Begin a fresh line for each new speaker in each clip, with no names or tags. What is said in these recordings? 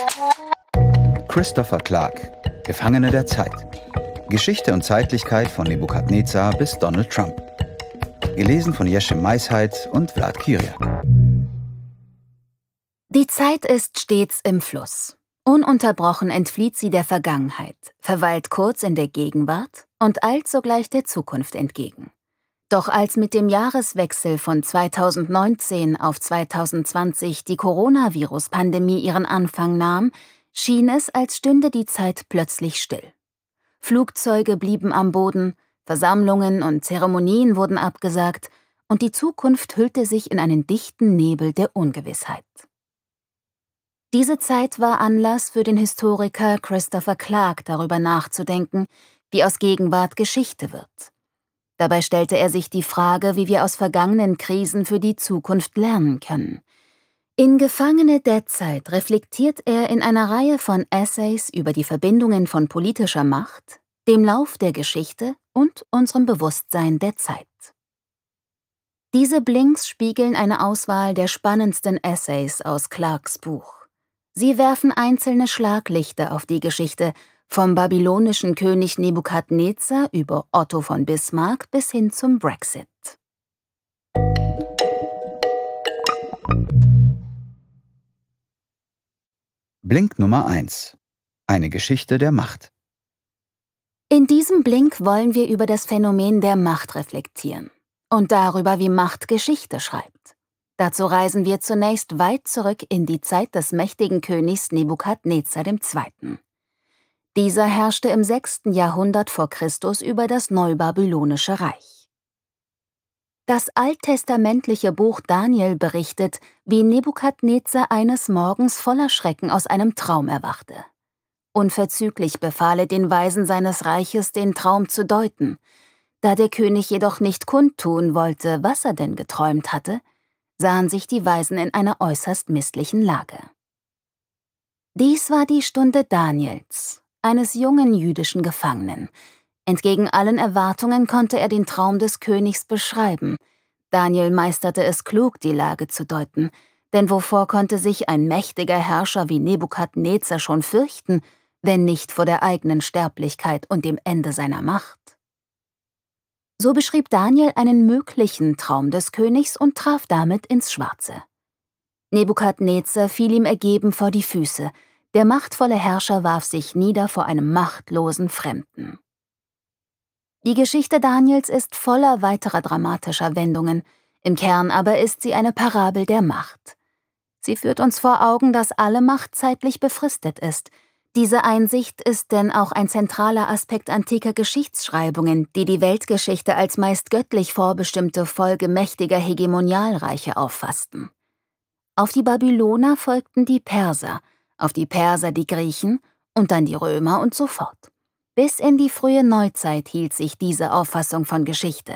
Christopher Clark, Gefangene der Zeit. Geschichte und Zeitlichkeit von Nebukadnezar bis Donald Trump. Gelesen von Jeschim Maisheit und Vlad Kyriak.
Die Zeit ist stets im Fluss. Ununterbrochen entflieht sie der Vergangenheit, verweilt kurz in der Gegenwart und eilt sogleich der Zukunft entgegen. Doch als mit dem Jahreswechsel von 2019 auf 2020 die Coronavirus-Pandemie ihren Anfang nahm, schien es, als stünde die Zeit plötzlich still. Flugzeuge blieben am Boden, Versammlungen und Zeremonien wurden abgesagt und die Zukunft hüllte sich in einen dichten Nebel der Ungewissheit. Diese Zeit war Anlass für den Historiker Christopher Clark, darüber nachzudenken, wie aus Gegenwart Geschichte wird. Dabei stellte er sich die Frage, wie wir aus vergangenen Krisen für die Zukunft lernen können. In Gefangene der Zeit reflektiert er in einer Reihe von Essays über die Verbindungen von politischer Macht, dem Lauf der Geschichte und unserem Bewusstsein der Zeit. Diese Blinks spiegeln eine Auswahl der spannendsten Essays aus Clarks Buch. Sie werfen einzelne Schlaglichter auf die Geschichte, vom babylonischen König Nebukadnezar über Otto von Bismarck bis hin zum Brexit.
Blink Nummer 1. Eine Geschichte der Macht.
In diesem Blink wollen wir über das Phänomen der Macht reflektieren und darüber, wie Macht Geschichte schreibt. Dazu reisen wir zunächst weit zurück in die Zeit des mächtigen Königs Nebukadnezar II. Dieser herrschte im 6. Jahrhundert vor Christus über das Neubabylonische Reich. Das alttestamentliche Buch Daniel berichtet, wie Nebukadnezar eines Morgens voller Schrecken aus einem Traum erwachte. Unverzüglich befahl er den Weisen seines Reiches, den Traum zu deuten. Da der König jedoch nicht kundtun wollte, was er denn geträumt hatte, sahen sich die Weisen in einer äußerst misslichen Lage. Dies war die Stunde Daniels, eines jungen jüdischen Gefangenen. Entgegen allen Erwartungen konnte er den Traum des Königs beschreiben. Daniel meisterte es klug, die Lage zu deuten, denn wovor konnte sich ein mächtiger Herrscher wie Nebukadnezar schon fürchten, wenn nicht vor der eigenen Sterblichkeit und dem Ende seiner Macht? So beschrieb Daniel einen möglichen Traum des Königs und traf damit ins Schwarze. Nebukadnezar fiel ihm ergeben vor die Füße. Der machtvolle Herrscher warf sich nieder vor einem machtlosen Fremden. Die Geschichte Daniels ist voller weiterer dramatischer Wendungen, im Kern aber ist sie eine Parabel der Macht. Sie führt uns vor Augen, dass alle Macht zeitlich befristet ist. Diese Einsicht ist denn auch ein zentraler Aspekt antiker Geschichtsschreibungen, die die Weltgeschichte als meist göttlich vorbestimmte Folge mächtiger Hegemonialreiche auffassten. Auf die Babyloner folgten die Perser, auf die Perser die Griechen und dann die Römer und so fort. Bis in die frühe Neuzeit hielt sich diese Auffassung von Geschichte.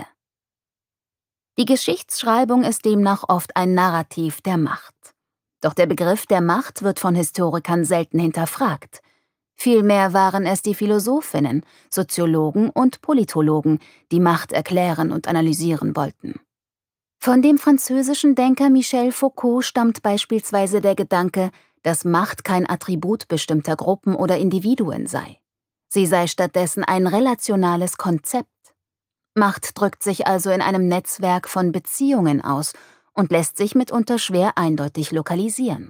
Die Geschichtsschreibung ist demnach oft ein Narrativ der Macht. Doch der Begriff der Macht wird von Historikern selten hinterfragt. Vielmehr waren es die Philosophinnen, Soziologen und Politologen, die Macht erklären und analysieren wollten. Von dem französischen Denker Michel Foucault stammt beispielsweise der Gedanke, dass Macht kein Attribut bestimmter Gruppen oder Individuen sei. Sie sei stattdessen ein relationales Konzept. Macht drückt sich also in einem Netzwerk von Beziehungen aus und lässt sich mitunter schwer eindeutig lokalisieren.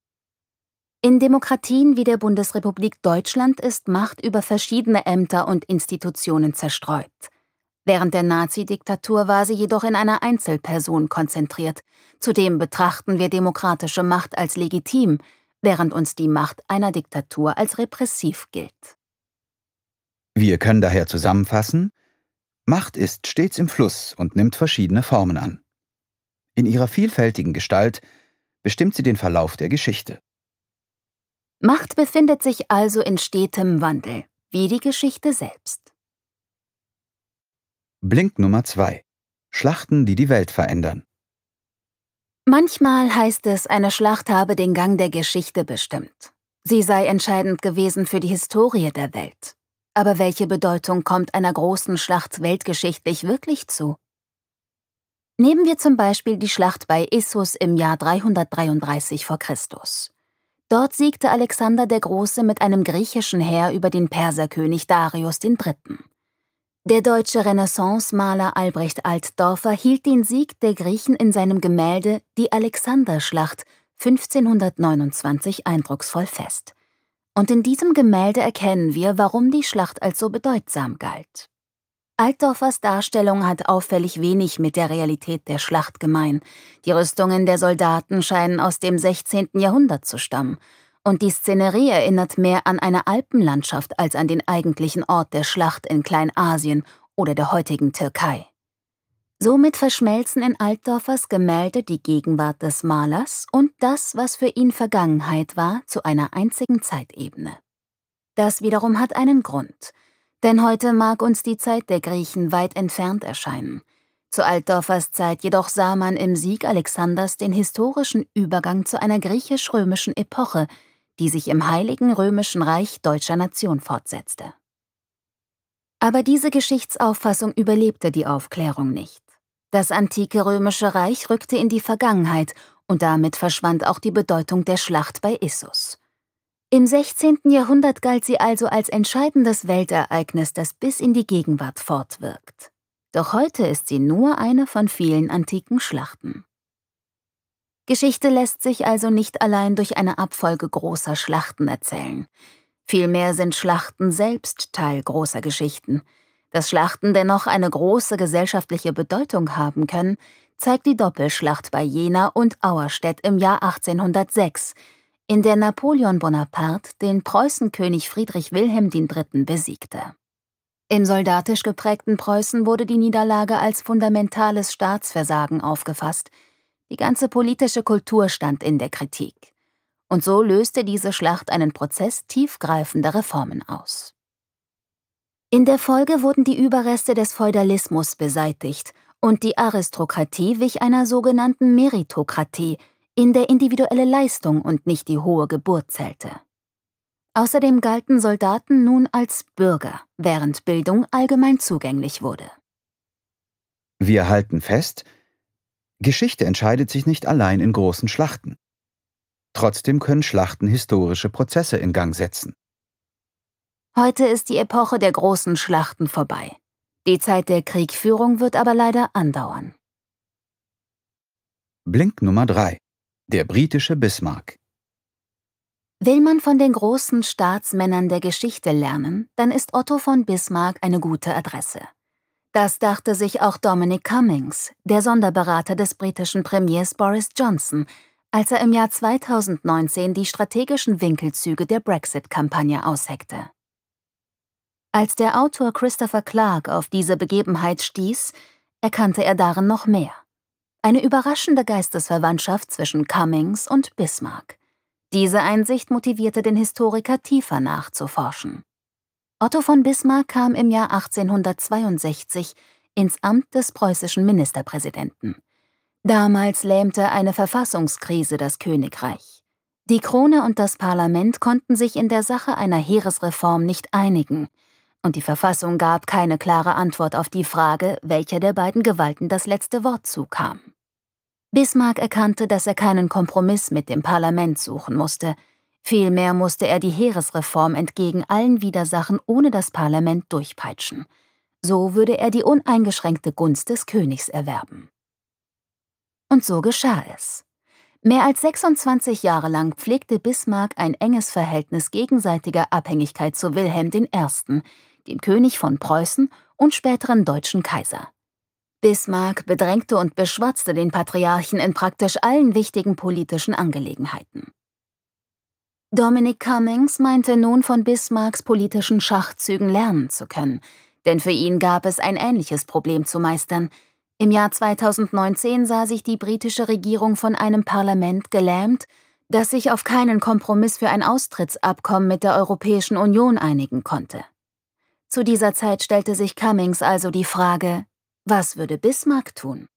In Demokratien wie der Bundesrepublik Deutschland ist Macht über verschiedene Ämter und Institutionen zerstreut. Während der Nazi-Diktatur war sie jedoch in einer Einzelperson konzentriert. Zudem betrachten wir demokratische Macht als legitim, während uns die Macht einer Diktatur als repressiv gilt.
Wir können daher zusammenfassen: Macht ist stets im Fluss und nimmt verschiedene Formen an. In ihrer vielfältigen Gestalt bestimmt sie den Verlauf der Geschichte.
Macht befindet sich also in stetem Wandel, wie die Geschichte selbst.
Blink Nummer 2. Schlachten, die die Welt verändern.
Manchmal heißt es, eine Schlacht habe den Gang der Geschichte bestimmt. Sie sei entscheidend gewesen für die Historie der Welt. Aber welche Bedeutung kommt einer großen Schlacht weltgeschichtlich wirklich zu? Nehmen wir zum Beispiel die Schlacht bei Issus im Jahr 333 vor Christus. Dort siegte Alexander der Große mit einem griechischen Heer über den Perserkönig Darius III. Der deutsche Renaissance-Maler Albrecht Altdorfer hielt den Sieg der Griechen in seinem Gemälde Die Alexanderschlacht 1529 eindrucksvoll fest. Und in diesem Gemälde erkennen wir, warum die Schlacht als so bedeutsam galt. Altdorfers Darstellung hat auffällig wenig mit der Realität der Schlacht gemein. Die Rüstungen der Soldaten scheinen aus dem 16. Jahrhundert zu stammen. Und die Szenerie erinnert mehr an eine Alpenlandschaft als an den eigentlichen Ort der Schlacht in Kleinasien oder der heutigen Türkei. Somit verschmelzen in Altdorfers Gemälde die Gegenwart des Malers und das, was für ihn Vergangenheit war, zu einer einzigen Zeitebene. Das wiederum hat einen Grund. Denn heute mag uns die Zeit der Griechen weit entfernt erscheinen. Zu Altdorfers Zeit jedoch sah man im Sieg Alexanders den historischen Übergang zu einer griechisch-römischen Epoche, die sich im Heiligen Römischen Reich deutscher Nation fortsetzte. Aber diese Geschichtsauffassung überlebte die Aufklärung nicht. Das antike Römische Reich rückte in die Vergangenheit und damit verschwand auch die Bedeutung der Schlacht bei Issus. Im 16. Jahrhundert galt sie also als entscheidendes Weltereignis, das bis in die Gegenwart fortwirkt. Doch heute ist sie nur eine von vielen antiken Schlachten. Geschichte lässt sich also nicht allein durch eine Abfolge großer Schlachten erzählen. Vielmehr sind Schlachten selbst Teil großer Geschichten. Dass Schlachten dennoch eine große gesellschaftliche Bedeutung haben können, zeigt die Doppelschlacht bei Jena und Auerstedt im Jahr 1806, in der Napoleon Bonaparte den Preußenkönig Friedrich Wilhelm III. Besiegte. Im soldatisch geprägten Preußen wurde die Niederlage als fundamentales Staatsversagen aufgefasst. Die ganze politische Kultur stand in der Kritik. Und so löste diese Schlacht einen Prozess tiefgreifender Reformen aus. In der Folge wurden die Überreste des Feudalismus beseitigt und die Aristokratie wich einer sogenannten Meritokratie, in der individuelle Leistung und nicht die hohe Geburt zählte. Außerdem galten Soldaten nun als Bürger, während Bildung allgemein zugänglich wurde.
Wir halten fest, Geschichte entscheidet sich nicht allein in großen Schlachten. Trotzdem können Schlachten historische Prozesse in Gang setzen.
Heute ist die Epoche der großen Schlachten vorbei. Die Zeit der Kriegführung wird aber leider andauern.
Blink Nummer 3: Der britische Bismarck.
Will man von den großen Staatsmännern der Geschichte lernen, dann ist Otto von Bismarck eine gute Adresse. Das dachte sich auch Dominic Cummings, der Sonderberater des britischen Premiers Boris Johnson, als er im Jahr 2019 die strategischen Winkelzüge der Brexit-Kampagne ausheckte. Als der Autor Christopher Clark auf diese Begebenheit stieß, erkannte er darin noch mehr. Eine überraschende Geistesverwandtschaft zwischen Cummings und Bismarck. Diese Einsicht motivierte den Historiker tiefer nachzuforschen. Otto von Bismarck kam im Jahr 1862 ins Amt des preußischen Ministerpräsidenten. Damals lähmte eine Verfassungskrise das Königreich. Die Krone und das Parlament konnten sich in der Sache einer Heeresreform nicht einigen, und die Verfassung gab keine klare Antwort auf die Frage, welcher der beiden Gewalten das letzte Wort zukam. Bismarck erkannte, dass er keinen Kompromiss mit dem Parlament suchen musste. Vielmehr musste er die Heeresreform entgegen allen Widersachen ohne das Parlament durchpeitschen. So würde er die uneingeschränkte Gunst des Königs erwerben. Und so geschah es. Mehr als 26 Jahre lang pflegte Bismarck ein enges Verhältnis gegenseitiger Abhängigkeit zu Wilhelm I., dem König von Preußen und späteren deutschen Kaiser. Bismarck bedrängte und beschwatzte den Patriarchen in praktisch allen wichtigen politischen Angelegenheiten. Dominic Cummings meinte nun von Bismarcks politischen Schachzügen lernen zu können, denn für ihn gab es ein ähnliches Problem zu meistern. Im Jahr 2019 sah sich die britische Regierung von einem Parlament gelähmt, das sich auf keinen Kompromiss für ein Austrittsabkommen mit der Europäischen Union einigen konnte. Zu dieser Zeit stellte sich Cummings also die Frage: Was würde Bismarck tun?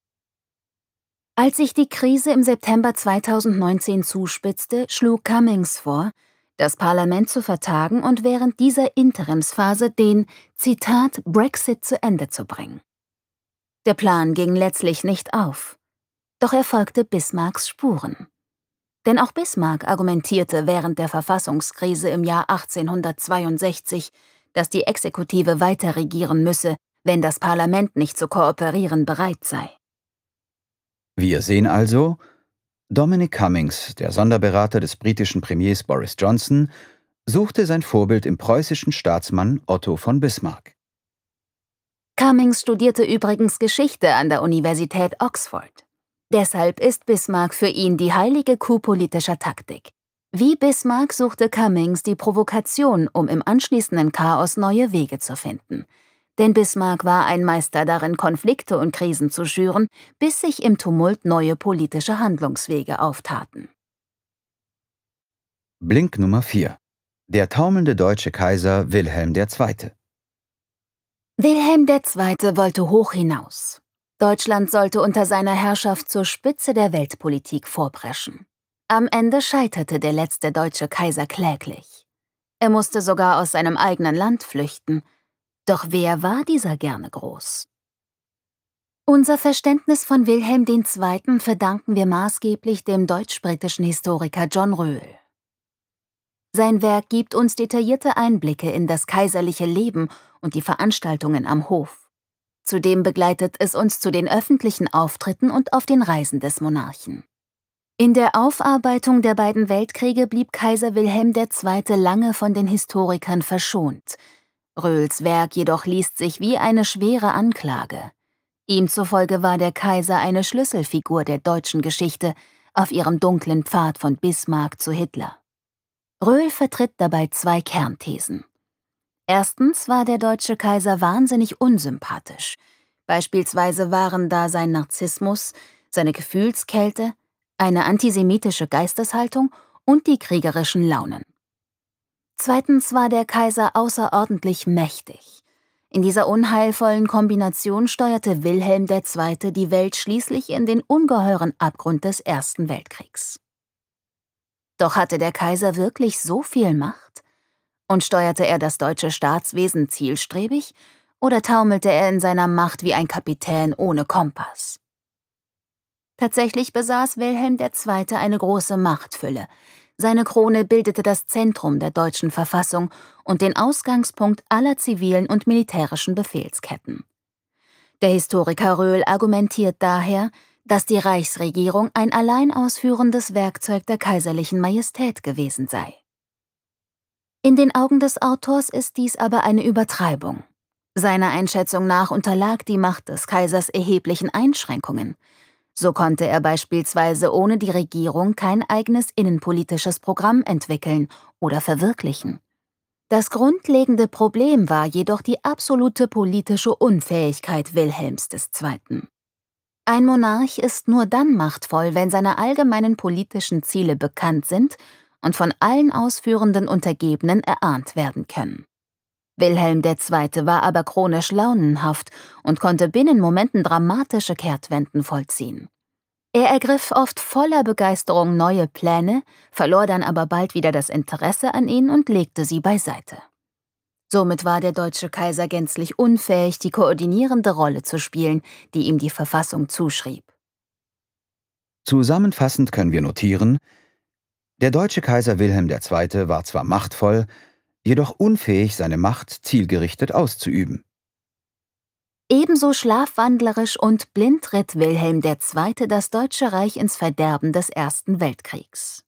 Als sich die Krise im September 2019 zuspitzte, schlug Cummings vor, das Parlament zu vertagen und während dieser Interimsphase den, Zitat, Brexit zu Ende zu bringen. Der Plan ging letztlich nicht auf. Doch er folgte Bismarcks Spuren. Denn auch Bismarck argumentierte während der Verfassungskrise im Jahr 1862, dass die Exekutive weiter regieren müsse, wenn das Parlament nicht zu kooperieren bereit sei.
Wir sehen also, Dominic Cummings, der Sonderberater des britischen Premiers Boris Johnson, suchte sein Vorbild im preußischen Staatsmann Otto von Bismarck.
Cummings studierte übrigens Geschichte an der Universität Oxford. Deshalb ist Bismarck für ihn die heilige Kuh politischer Taktik. Wie Bismarck suchte Cummings die Provokation, um im anschließenden Chaos neue Wege zu finden. Denn Bismarck war ein Meister darin, Konflikte und Krisen zu schüren, bis sich im Tumult neue politische Handlungswege auftaten.
Blink Nummer 4. Der taumelnde deutsche Kaiser Wilhelm II.
Wilhelm II. Wollte hoch hinaus. Deutschland sollte unter seiner Herrschaft zur Spitze der Weltpolitik vorpreschen. Am Ende scheiterte der letzte deutsche Kaiser kläglich. Er musste sogar aus seinem eigenen Land flüchten. Doch wer war dieser gerne groß? Unser Verständnis von Wilhelm II. Verdanken wir maßgeblich dem deutsch-britischen Historiker John Röhl. Sein Werk gibt uns detaillierte Einblicke in das kaiserliche Leben und die Veranstaltungen am Hof. Zudem begleitet es uns zu den öffentlichen Auftritten und auf den Reisen des Monarchen. In der Aufarbeitung der beiden Weltkriege blieb Kaiser Wilhelm II. Lange von den Historikern verschont. Röhls Werk jedoch liest sich wie eine schwere Anklage. Ihm zufolge war der Kaiser eine Schlüsselfigur der deutschen Geschichte auf ihrem dunklen Pfad von Bismarck zu Hitler. Röhl vertritt dabei zwei Kernthesen. Erstens war der deutsche Kaiser wahnsinnig unsympathisch. Beispielsweise waren da sein Narzissmus, seine Gefühlskälte, eine antisemitische Geisteshaltung und die kriegerischen Launen. Zweitens war der Kaiser außerordentlich mächtig. In dieser unheilvollen Kombination steuerte Wilhelm II. Die Welt schließlich in den ungeheuren Abgrund des Ersten Weltkriegs. Doch hatte der Kaiser wirklich so viel Macht? Und steuerte er das deutsche Staatswesen zielstrebig oder taumelte er in seiner Macht wie ein Kapitän ohne Kompass? Tatsächlich besaß Wilhelm II. Eine große Machtfülle. Seine Krone bildete das Zentrum der deutschen Verfassung und den Ausgangspunkt aller zivilen und militärischen Befehlsketten. Der Historiker Röhl argumentiert daher, dass die Reichsregierung ein allein ausführendes Werkzeug der kaiserlichen Majestät gewesen sei. In den Augen des Autors ist dies aber eine Übertreibung. Seiner Einschätzung nach unterlag die Macht des Kaisers erheblichen Einschränkungen. So konnte er beispielsweise ohne die Regierung kein eigenes innenpolitisches Programm entwickeln oder verwirklichen. Das grundlegende Problem war jedoch die absolute politische Unfähigkeit Wilhelms II. Ein Monarch ist nur dann machtvoll, wenn seine allgemeinen politischen Ziele bekannt sind und von allen ausführenden Untergebenen erahnt werden können. Wilhelm II. War aber chronisch launenhaft und konnte binnen Momenten dramatische Kehrtwenden vollziehen. Er ergriff oft voller Begeisterung neue Pläne, verlor dann aber bald wieder das Interesse an ihnen und legte sie beiseite. Somit war der deutsche Kaiser gänzlich unfähig, die koordinierende Rolle zu spielen, die ihm die Verfassung zuschrieb.
Zusammenfassend können wir notieren, der deutsche Kaiser Wilhelm II. War zwar machtvoll, jedoch unfähig, seine Macht zielgerichtet auszuüben.
Ebenso schlafwandlerisch und blind ritt Wilhelm II. Das Deutsche Reich ins Verderben des Ersten Weltkriegs.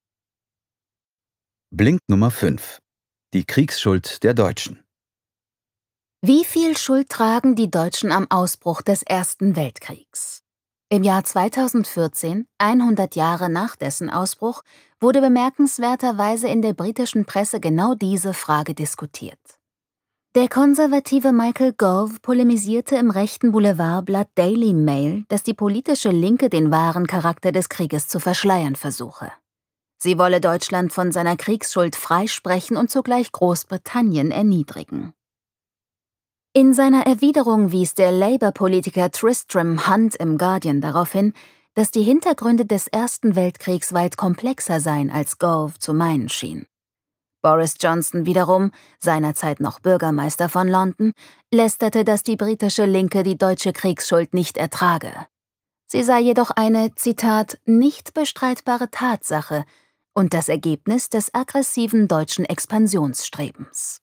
Blink Nummer 5. Die Kriegsschuld der Deutschen.
Wie viel Schuld tragen die Deutschen am Ausbruch des Ersten Weltkriegs? Im Jahr 2014, 100 Jahre nach dessen Ausbruch, wurde bemerkenswerterweise in der britischen Presse genau diese Frage diskutiert. Der konservative Michael Gove polemisierte im rechten Boulevardblatt Daily Mail, dass die politische Linke den wahren Charakter des Krieges zu verschleiern versuche. Sie wolle Deutschland von seiner Kriegsschuld freisprechen und zugleich Großbritannien erniedrigen. In seiner Erwiderung wies der Labour-Politiker Tristram Hunt im Guardian darauf hin, dass die Hintergründe des Ersten Weltkriegs weit komplexer seien, als Gove zu meinen schien. Boris Johnson wiederum, seinerzeit noch Bürgermeister von London, lästerte, dass die britische Linke die deutsche Kriegsschuld nicht ertrage. Sie sei jedoch eine, Zitat, nicht bestreitbare Tatsache und das Ergebnis des aggressiven deutschen Expansionsstrebens.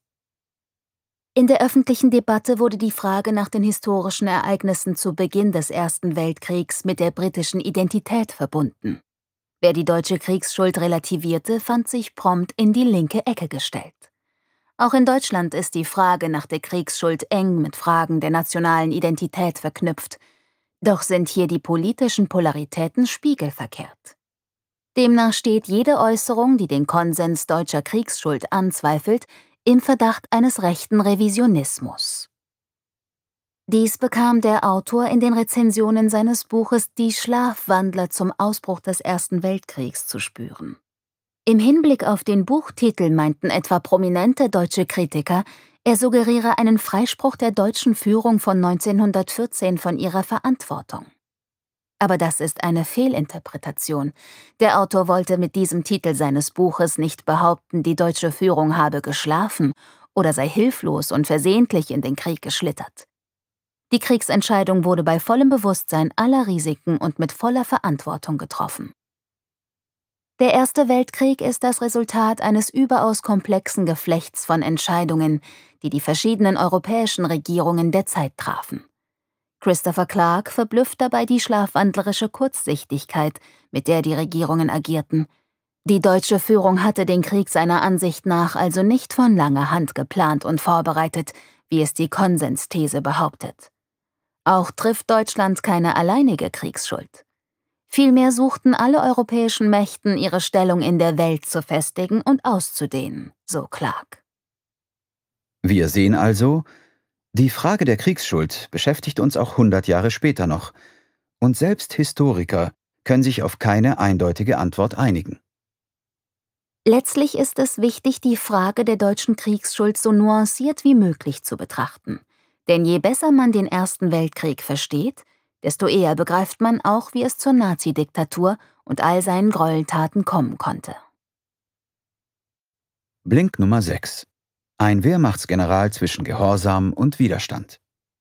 In der öffentlichen Debatte wurde die Frage nach den historischen Ereignissen zu Beginn des Ersten Weltkriegs mit der britischen Identität verbunden. Wer die deutsche Kriegsschuld relativierte, fand sich prompt in die linke Ecke gestellt. Auch in Deutschland ist die Frage nach der Kriegsschuld eng mit Fragen der nationalen Identität verknüpft. Doch sind hier die politischen Polaritäten spiegelverkehrt. Demnach steht jede Äußerung, die den Konsens deutscher Kriegsschuld anzweifelt, im Verdacht eines rechten Revisionismus. Dies bekam der Autor in den Rezensionen seines Buches Die Schlafwandler zum Ausbruch des Ersten Weltkriegs zu spüren. Im Hinblick auf den Buchtitel meinten etwa prominente deutsche Kritiker, er suggeriere einen Freispruch der deutschen Führung von 1914 von ihrer Verantwortung. Aber das ist eine Fehlinterpretation. Der Autor wollte mit diesem Titel seines Buches nicht behaupten, die deutsche Führung habe geschlafen oder sei hilflos und versehentlich in den Krieg geschlittert. Die Kriegsentscheidung wurde bei vollem Bewusstsein aller Risiken und mit voller Verantwortung getroffen. Der Erste Weltkrieg ist das Resultat eines überaus komplexen Geflechts von Entscheidungen, die die verschiedenen europäischen Regierungen der Zeit trafen. Christopher Clark verblüfft dabei die schlafwandlerische Kurzsichtigkeit, mit der die Regierungen agierten. Die deutsche Führung hatte den Krieg seiner Ansicht nach also nicht von langer Hand geplant und vorbereitet, wie es die Konsensthese behauptet. Auch trifft Deutschland keine alleinige Kriegsschuld. Vielmehr suchten alle europäischen Mächten, ihre Stellung in der Welt zu festigen und auszudehnen, so Clark.
Wir sehen also, die Frage der Kriegsschuld beschäftigt uns auch 100 Jahre später noch, und selbst Historiker können sich auf keine eindeutige Antwort einigen.
Letztlich ist es wichtig, die Frage der deutschen Kriegsschuld so nuanciert wie möglich zu betrachten. Denn je besser man den Ersten Weltkrieg versteht, desto eher begreift man auch, wie es zur Nazidiktatur und all seinen Gräueltaten kommen konnte.
Blink Nummer 6. Ein Wehrmachtsgeneral zwischen Gehorsam und Widerstand.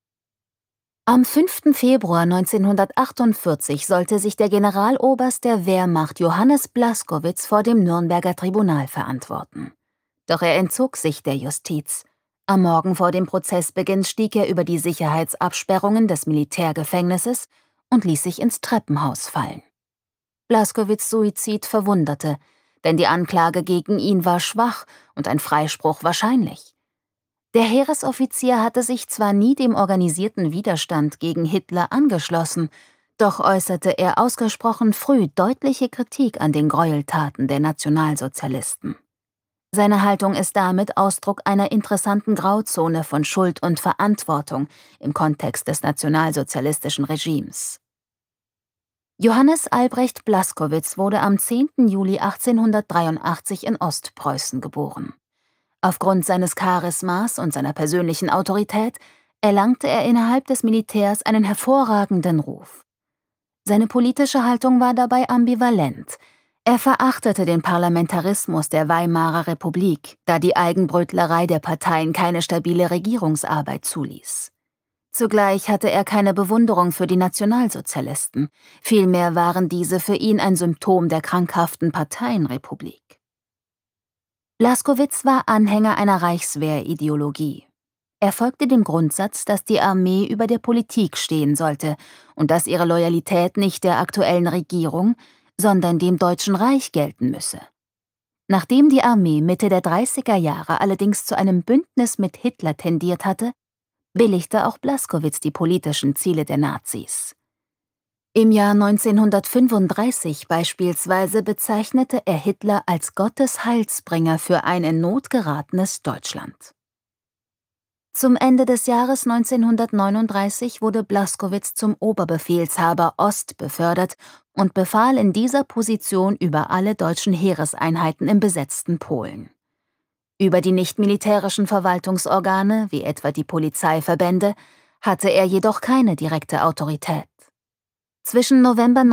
Am 5. Februar 1948 sollte sich der Generaloberst der Wehrmacht Johannes Blaskowitz vor dem Nürnberger Tribunal verantworten. Doch er entzog sich der Justiz. Am Morgen vor dem Prozessbeginn stieg er über die Sicherheitsabsperrungen des Militärgefängnisses und ließ sich ins Treppenhaus fallen. Blaskowitz' Suizid verwunderte, denn die Anklage gegen ihn war schwach und ein Freispruch wahrscheinlich. Der Heeresoffizier hatte sich zwar nie dem organisierten Widerstand gegen Hitler angeschlossen, doch äußerte er ausgesprochen früh deutliche Kritik an den Gräueltaten der Nationalsozialisten. Seine Haltung ist damit Ausdruck einer interessanten Grauzone von Schuld und Verantwortung im Kontext des nationalsozialistischen Regimes. Johannes Albrecht Blaskowitz wurde am 10. Juli 1883 in Ostpreußen geboren. Aufgrund seines Charismas und seiner persönlichen Autorität erlangte er innerhalb des Militärs einen hervorragenden Ruf. Seine politische Haltung war dabei ambivalent. Er verachtete den Parlamentarismus der Weimarer Republik, da die Eigenbrötlerei der Parteien keine stabile Regierungsarbeit zuließ. Zugleich hatte er keine Bewunderung für die Nationalsozialisten, vielmehr waren diese für ihn ein Symptom der krankhaften Parteienrepublik. Blaskowitz war Anhänger einer Reichswehrideologie. Er folgte dem Grundsatz, dass die Armee über der Politik stehen sollte und dass ihre Loyalität nicht der aktuellen Regierung, sondern dem Deutschen Reich gelten müsse. Nachdem die Armee Mitte der 30er Jahre allerdings zu einem Bündnis mit Hitler tendiert hatte, billigte auch Blaskowitz die politischen Ziele der Nazis. Im Jahr 1935 beispielsweise bezeichnete er Hitler als Gottes Heilsbringer für ein in Not geratenes Deutschland. Zum Ende des Jahres 1939 wurde Blaskowitz zum Oberbefehlshaber Ost befördert und befahl in dieser Position über alle deutschen Heereseinheiten im besetzten Polen. Über die nichtmilitärischen Verwaltungsorgane, wie etwa die Polizeiverbände, hatte er jedoch keine direkte Autorität. Zwischen November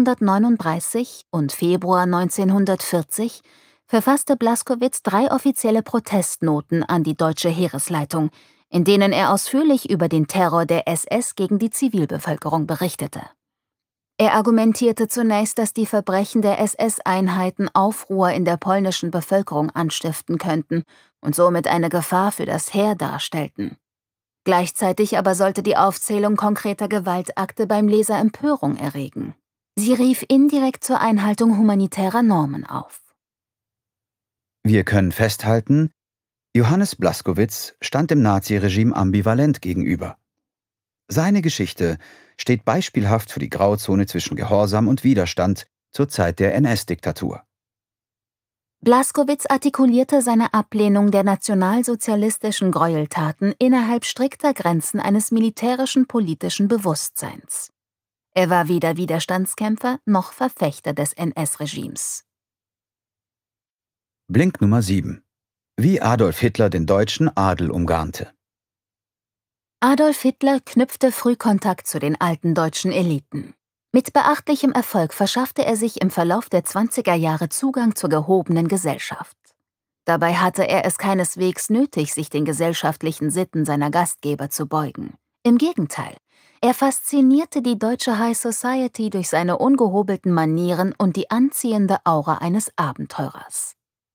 1939 und Februar 1940 verfasste Blaskowitz 3 offizielle Protestnoten an die deutsche Heeresleitung, in denen er ausführlich über den Terror der SS gegen die Zivilbevölkerung berichtete. Er argumentierte zunächst, dass die Verbrechen der SS-Einheiten Aufruhr in der polnischen Bevölkerung anstiften könnten und somit eine Gefahr für das Heer darstellten. Gleichzeitig aber sollte die Aufzählung konkreter Gewaltakte beim Leser Empörung erregen. Sie rief indirekt zur Einhaltung humanitärer Normen auf.
Wir können festhalten, Johannes Blaskowitz stand dem Naziregime ambivalent gegenüber. Seine Geschichte steht beispielhaft für die Grauzone zwischen Gehorsam und Widerstand zur Zeit der NS-Diktatur.
Blaskowitz artikulierte seine Ablehnung der nationalsozialistischen Gräueltaten innerhalb strikter Grenzen eines militärischen politischen Bewusstseins. Er war weder Widerstandskämpfer noch Verfechter des NS-Regimes.
Blink Nummer 7. Wie Adolf Hitler den deutschen Adel umgarnte.
Adolf Hitler knüpfte früh Kontakt zu den alten deutschen Eliten. Mit beachtlichem Erfolg verschaffte er sich im Verlauf der 20er Jahre Zugang zur gehobenen Gesellschaft. Dabei hatte er es keineswegs nötig, sich den gesellschaftlichen Sitten seiner Gastgeber zu beugen. Im Gegenteil, er faszinierte die deutsche High Society durch seine ungehobelten Manieren und die anziehende Aura eines Abenteurers.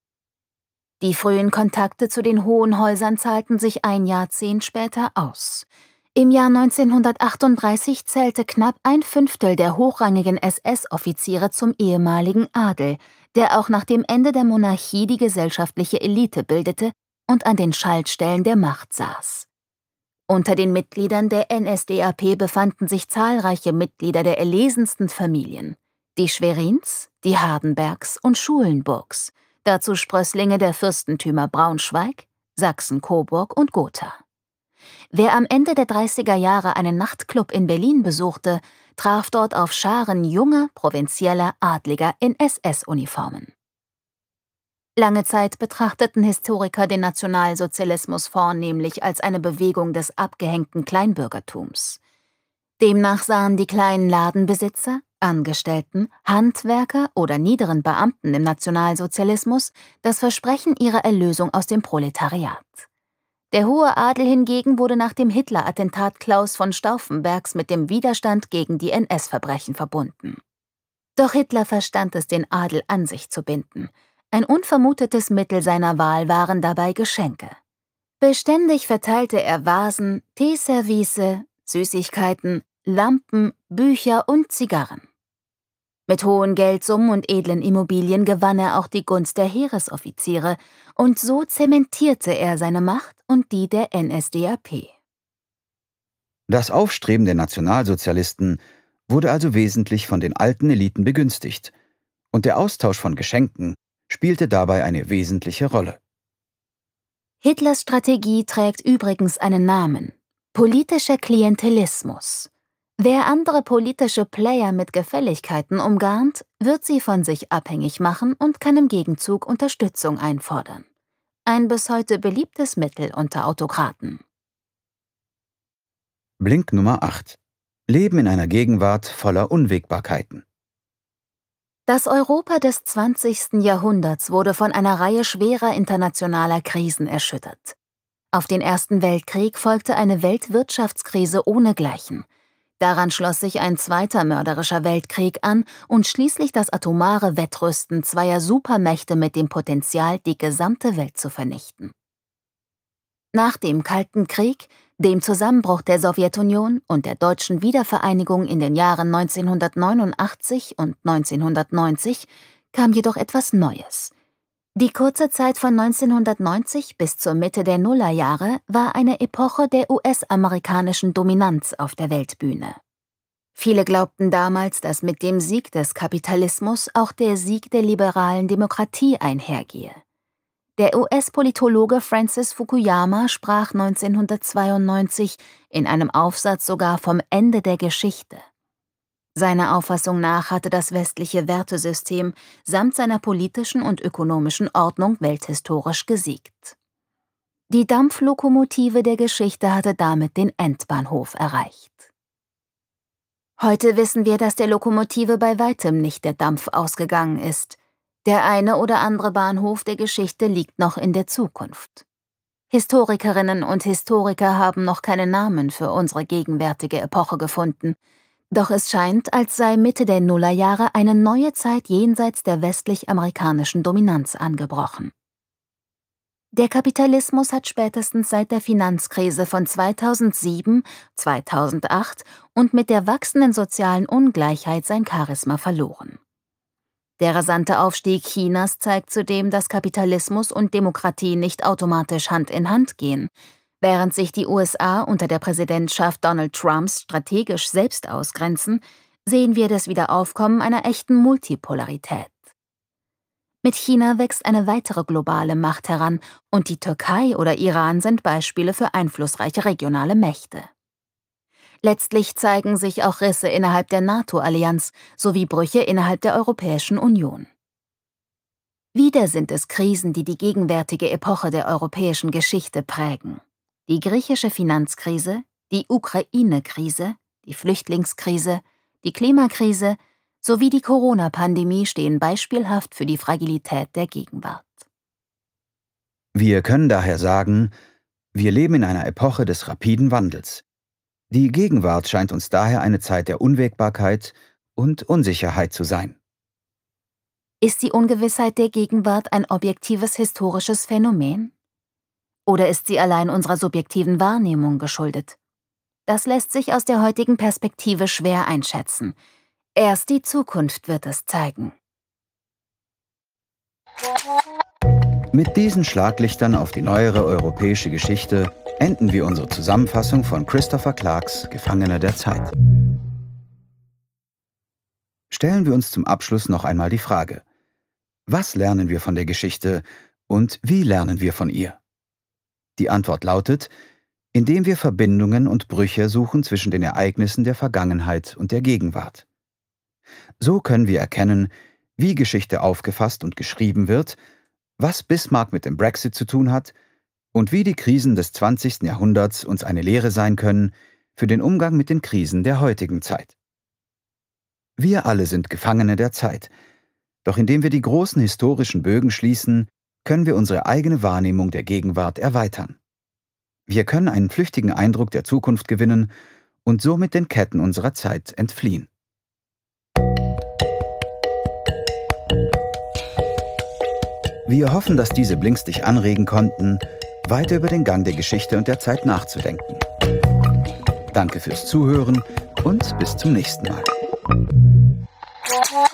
Die frühen Kontakte zu den hohen Häusern zahlten sich ein Jahrzehnt später aus. Im Jahr 1938 zählte knapp 1/5 der hochrangigen SS-Offiziere zum ehemaligen Adel, der auch nach dem Ende der Monarchie die gesellschaftliche Elite bildete und an den Schaltstellen der Macht saß. Unter den Mitgliedern der NSDAP befanden sich zahlreiche Mitglieder der erlesensten Familien: die Schwerins, die Hardenbergs und Schulenburgs, dazu Sprösslinge der Fürstentümer Braunschweig, Sachsen-Coburg und Gotha. Wer am Ende der 30er Jahre einen Nachtclub in Berlin besuchte, traf dort auf Scharen junger, provinzieller Adliger in SS-Uniformen. Lange Zeit betrachteten Historiker den Nationalsozialismus vornehmlich als eine Bewegung des abgehängten Kleinbürgertums. Demnach sahen die kleinen Ladenbesitzer, Angestellten, Handwerker oder niederen Beamten im Nationalsozialismus das Versprechen ihrer Erlösung aus dem Proletariat. Der hohe Adel hingegen wurde nach dem Hitler-Attentat Klaus von Stauffenbergs mit dem Widerstand gegen die NS-Verbrechen verbunden. Doch Hitler verstand es, den Adel an sich zu binden. Ein unvermutetes Mittel seiner Wahl waren dabei Geschenke. Beständig verteilte er Vasen, Teeservice, Süßigkeiten, Lampen, Bücher und Zigarren. Mit hohen Geldsummen und edlen Immobilien gewann er auch die Gunst der Heeresoffiziere, und so zementierte er seine Macht und die der NSDAP.
Das Aufstreben der Nationalsozialisten wurde also wesentlich von den alten Eliten begünstigt, und der Austausch von Geschenken spielte dabei eine wesentliche Rolle.
Hitlers Strategie trägt übrigens einen Namen: politischer Klientelismus. Wer andere politische Player mit Gefälligkeiten umgarnt, wird sie von sich abhängig machen und kann im Gegenzug Unterstützung einfordern. Ein bis heute beliebtes Mittel unter Autokraten.
Blink Nummer 8. Leben in einer Gegenwart voller Unwägbarkeiten.
Das Europa des 20. Jahrhunderts wurde von einer Reihe schwerer internationaler Krisen erschüttert. Auf den Ersten Weltkrieg folgte eine Weltwirtschaftskrise ohnegleichen. Daran schloss sich ein zweiter mörderischer Weltkrieg an und schließlich das atomare Wettrüsten zweier Supermächte mit dem Potenzial, die gesamte Welt zu vernichten. Nach dem Kalten Krieg, dem Zusammenbruch der Sowjetunion und der deutschen Wiedervereinigung in den Jahren 1989 und 1990 kam jedoch etwas Neues. Die kurze Zeit von 1990 bis zur Mitte der Nullerjahre war eine Epoche der US-amerikanischen Dominanz auf der Weltbühne. Viele glaubten damals, dass mit dem Sieg des Kapitalismus auch der Sieg der liberalen Demokratie einhergehe. Der US-Politologe Francis Fukuyama sprach 1992 in einem Aufsatz sogar vom Ende der Geschichte. Seiner Auffassung nach hatte das westliche Wertesystem samt seiner politischen und ökonomischen Ordnung welthistorisch gesiegt. Die Dampflokomotive der Geschichte hatte damit den Endbahnhof erreicht. Heute wissen wir, dass der Lokomotive bei weitem nicht der Dampf ausgegangen ist. Der eine oder andere Bahnhof der Geschichte liegt noch in der Zukunft. Historikerinnen und Historiker haben noch keine Namen für unsere gegenwärtige Epoche gefunden. Doch es scheint, als sei Mitte der Nullerjahre eine neue Zeit jenseits der westlich-amerikanischen Dominanz angebrochen. Der Kapitalismus hat spätestens seit der Finanzkrise von 2007, 2008 und mit der wachsenden sozialen Ungleichheit sein Charisma verloren. Der rasante Aufstieg Chinas zeigt zudem, dass Kapitalismus und Demokratie nicht automatisch Hand in Hand gehen. Während sich die USA unter der Präsidentschaft Donald Trumps strategisch selbst ausgrenzen, sehen wir das Wiederaufkommen einer echten Multipolarität. Mit China wächst eine weitere globale Macht heran und die Türkei oder Iran sind Beispiele für einflussreiche regionale Mächte. Letztlich zeigen sich auch Risse innerhalb der NATO-Allianz sowie Brüche innerhalb der Europäischen Union. Wieder sind es Krisen, die die gegenwärtige Epoche der europäischen Geschichte prägen. Die griechische Finanzkrise, die Ukraine-Krise, die Flüchtlingskrise, die Klimakrise sowie die Corona-Pandemie stehen beispielhaft für die Fragilität der Gegenwart.
Wir können daher sagen, wir leben in einer Epoche des rapiden Wandels. Die Gegenwart scheint uns daher eine Zeit der Unwägbarkeit und Unsicherheit zu sein.
Ist die Ungewissheit der Gegenwart ein objektives historisches Phänomen? Oder ist sie allein unserer subjektiven Wahrnehmung geschuldet? Das lässt sich aus der heutigen Perspektive schwer einschätzen. Erst die Zukunft wird es zeigen.
Mit diesen Schlaglichtern auf die neuere europäische Geschichte enden wir unsere Zusammenfassung von Christopher Clarks Gefangene der Zeit. Stellen wir uns zum Abschluss noch einmal die Frage: Was lernen wir von der Geschichte und wie lernen wir von ihr? Die Antwort lautet, indem wir Verbindungen und Brüche suchen zwischen den Ereignissen der Vergangenheit und der Gegenwart. So können wir erkennen, wie Geschichte aufgefasst und geschrieben wird, was Bismarck mit dem Brexit zu tun hat und wie die Krisen des 20. Jahrhunderts uns eine Lehre sein können für den Umgang mit den Krisen der heutigen Zeit. Wir alle sind Gefangene der Zeit, doch indem wir die großen historischen Bögen schließen, können wir unsere eigene Wahrnehmung der Gegenwart erweitern. Wir können einen flüchtigen Eindruck der Zukunft gewinnen und somit den Ketten unserer Zeit entfliehen. Wir hoffen, dass diese Blinks dich anregen konnten, weiter über den Gang der Geschichte und der Zeit nachzudenken. Danke fürs Zuhören und bis zum nächsten Mal.